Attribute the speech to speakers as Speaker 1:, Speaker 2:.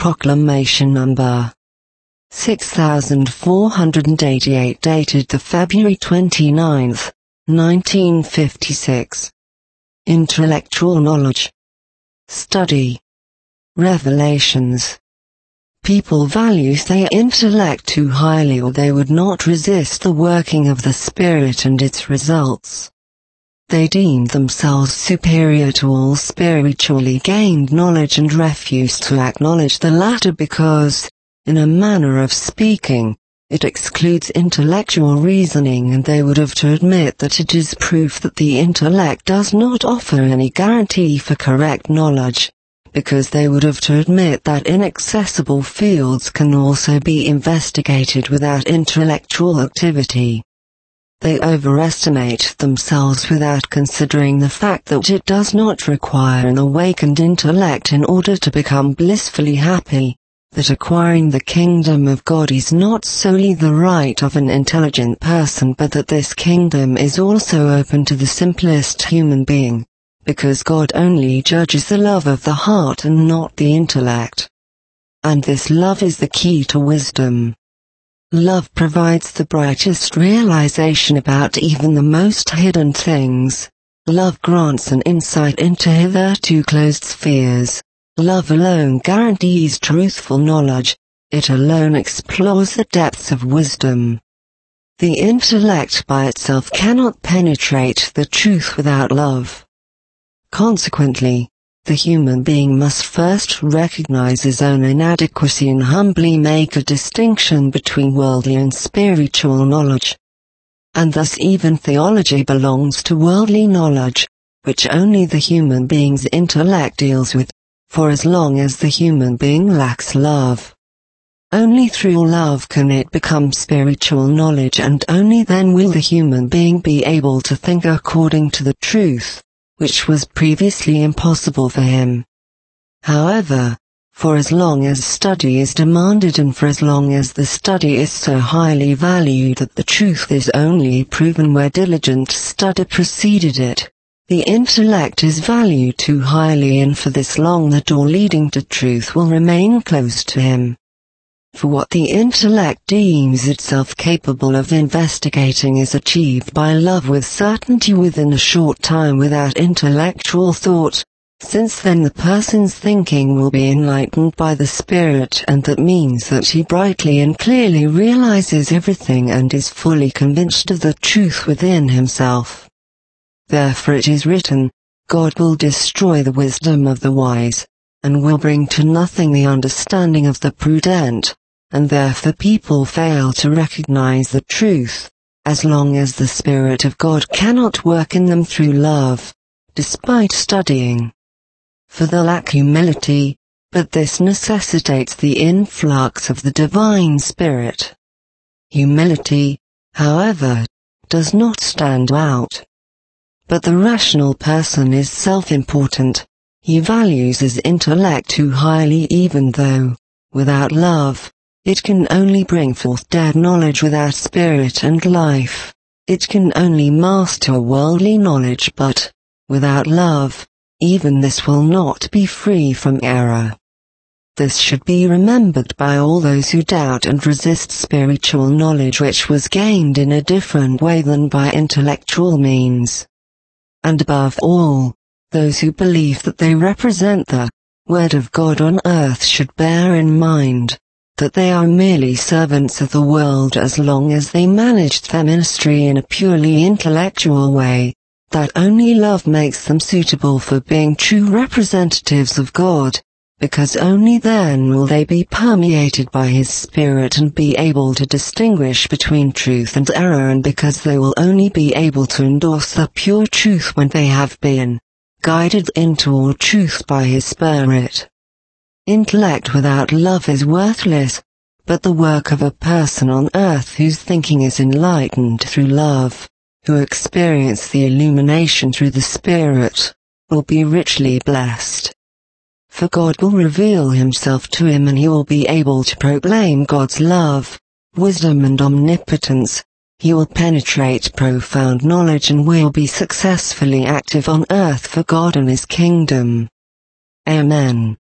Speaker 1: Proclamation Number 6488 dated the February 29, 1956. Intellectual knowledge. Study. Revelations. People value their intellect too highly, or they would not resist the working of the Spirit and its results. They deem themselves superior to all spiritually gained knowledge and refuse to acknowledge the latter because, in a manner of speaking, it excludes intellectual reasoning, and they would have to admit that it is proof that the intellect does not offer any guarantee for correct knowledge, because they would have to admit that inaccessible fields can also be investigated without intellectual activity. They overestimate themselves without considering the fact that it does not require an awakened intellect in order to become blissfully happy, that acquiring the kingdom of God is not solely the right of an intelligent person, but that this kingdom is also open to the simplest human being, because God only judges the love of the heart and not the intellect. And this love is the key to wisdom. Love provides the brightest realization about even the most hidden things. Love grants an insight into hitherto closed spheres. Love alone guarantees truthful knowledge. It alone explores the depths of wisdom. The intellect by itself cannot penetrate the truth without love. Consequently, the human being must first recognize his own inadequacy and humbly make a distinction between worldly and spiritual knowledge. And thus even theology belongs to worldly knowledge, which only the human being's intellect deals with, for as long as the human being lacks love. Only through love can it become spiritual knowledge, and only then will the human being be able to think according to the truth, which was previously impossible for him. However, for as long as study is demanded, and for as long as the study is so highly valued that the truth is only proven where diligent study preceded it, the intellect is valued too highly, and for this long the door leading to truth will remain closed to him. For what the intellect deems itself capable of investigating is achieved by love with certainty within a short time without intellectual thought, since then the person's thinking will be enlightened by the Spirit, and that means that he brightly and clearly realizes everything and is fully convinced of the truth within himself. Therefore it is written, God will destroy the wisdom of the wise, and will bring to nothing the understanding of the prudent. And therefore people fail to recognize the truth, as long as the Spirit of God cannot work in them through love, despite studying. For they lack humility, but this necessitates the influx of the Divine Spirit. Humility, however, does not stand out. But the rational person is self-important. He values his intellect too highly, even though, without love, it can only bring forth dead knowledge without spirit and life. It can only master worldly knowledge, but, without love, even this will not be free from error. This should be remembered by all those who doubt and resist spiritual knowledge which was gained in a different way than by intellectual means. And above all, those who believe that they represent the Word of God on earth should bear in mind that they are merely servants of the world as long as they managed their ministry in a purely intellectual way, that only love makes them suitable for being true representatives of God, because only then will they be permeated by His Spirit and be able to distinguish between truth and error, and because they will only be able to endorse the pure truth when they have been guided into all truth by His Spirit. Intellect without love is worthless, but the work of a person on earth whose thinking is enlightened through love, who experience the illumination through the Spirit, will be richly blessed. For God will reveal Himself to him, and he will be able to proclaim God's love, wisdom and omnipotence. He will penetrate profound knowledge and will be successfully active on earth for God and His kingdom. Amen.